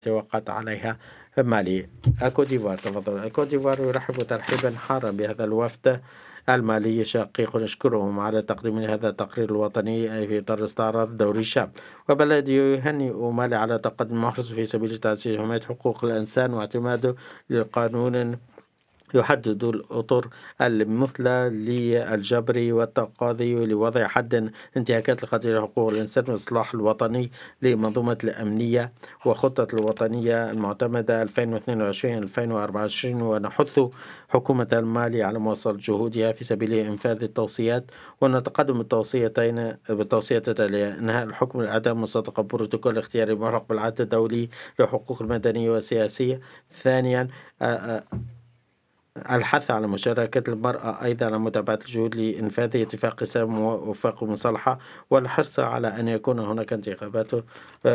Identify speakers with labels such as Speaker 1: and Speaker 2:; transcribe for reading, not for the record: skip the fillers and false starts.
Speaker 1: وقعت عليها مالي. الكوديفوار تفضل. الكوديفوار يرحب ترحيبا حارا بهذا الوفد المالي شقيق، نشكرهم على تقديم هذا التقرير الوطني في إطار استعراض دوري الشعب. وبلدي يهنئ مالي على تقدم محرز في سبيل تعزيز حماية حقوق الإنسان واعتماده لقانون يحدد الأطر المثلى للجبر والتقاضي لوضع حد انتهاكات القضية حقوق الإنسان والإصلاح الوطني لمنظومة الأمنية وخطة الوطنية المعتمدة 2022-2024. ونحث حكومة المالي على مواصلة جهودها في سبيل إنفاذ التوصيات، ونتقدم بالتوصية التالية: إنهاء الحكم الإعدام مصدقا بروتوكول اختياري مرفق بالعهد الدولي لحقوق المدنية والسياسية. ثانيا، الحث على مشاركة المرأة أيضا على متابعة الجهود لإنفاذ اتفاق سام ووفاق مصالحة، والحرص على أن يكون هناك انتخابات